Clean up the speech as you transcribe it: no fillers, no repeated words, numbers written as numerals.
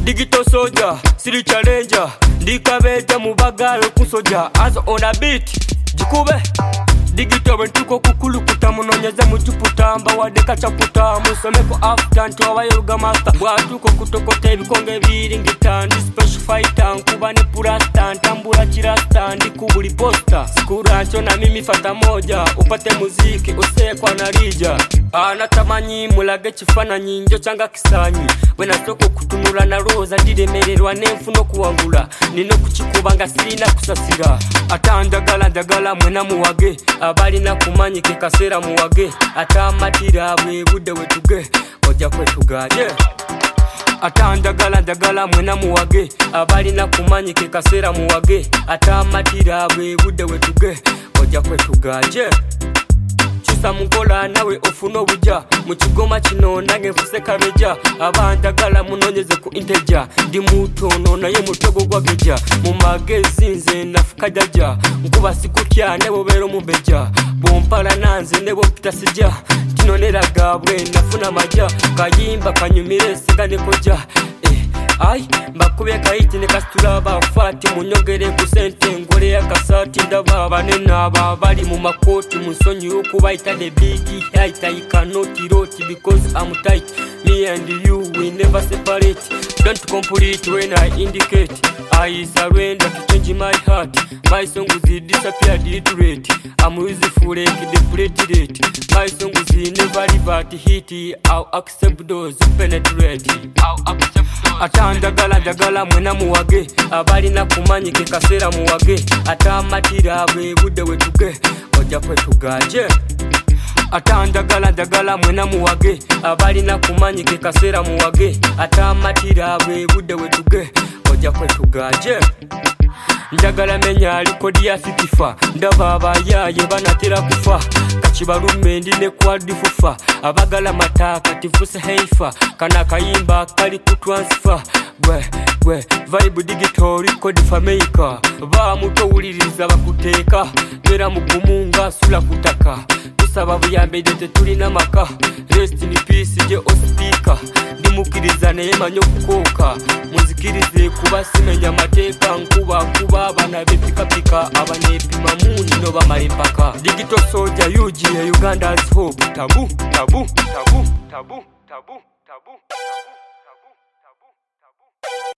Digital soldier, city challenger. Ndikabeta mubagalo kusoja. As on a beat, jikube. Digital wentuko kukulu kutamunonyeza mujuputamba wadeka chaputa musomeko after ntiwabayeruga master bwatuko kutokote ibikonge biringita ndi special fighter nkuba ne purasta ntambura kirasta ndi kubuli poster sikura ncho na mimi fata moja upate muziki usekwa na rija anatamanyi mulage kifananyi njo changa kisanyi wena soko kutunula na roza diremererwa nemfuno kuwangula nino kuchikubanga sirina kusasira atandagala mwena muwage abali na kumanyike kasera muwage atamatira bwe budde wetuge ojja kwetugaje atandagala mwena muwage abali na kumanyike kasera muwage atamatira bwe budde wetuge ojja kwetugaje Samukola nawe ofuno buja mukigoma kino nange mfuse kabeja abandagala munonyeze ku inteja ndi mutono naye mutego gwageja mu magezi nze nafukajaja nkuba sikutya nebo bero mumbeja bompala nanze nebo kitasija kinonera gabwe nafuna maja kayimba kanyumire sigane koja Ai, mbakube kaiti ne kastura bafati munyogere ku sente ngore ya kasati ndaba banena bali mu makoti musonyi ukubaita the big height I cannot rot because I'm tight me and you we never separate don't complete when I indicate I surrender to change my heart my songs disappear literate I'm useful like the predicate my songs never revert hit I'll accept those penetrate I'll accept atandagala mwena muwage abali na kumanyike kasera muwage atamatira bwe budde wetuge ojja kwetugaje atandagala mwena muwage abali na kumanyike kasera muwage atamatira bwe budde wetuge ojja kwetugaje njagala menya alikodi ya fitifa ndaba abayaye banatera kufa kachibalume ndine kwadifufa abagala mataka tifuse heifa kana kayimba kali kutransfer gwe vibe digital record fameka ba mutowuliriza bakuteka bera mugumunga sula kutaka tusaba buyambe dete tulina maka rest in peace je ospika ndimukiriza naye manyo kukoka muzikirize kuba simenya mateka nkuba abana bepika abanepima muni no bamara impaka digital soldier UGA Uganda's hope tabu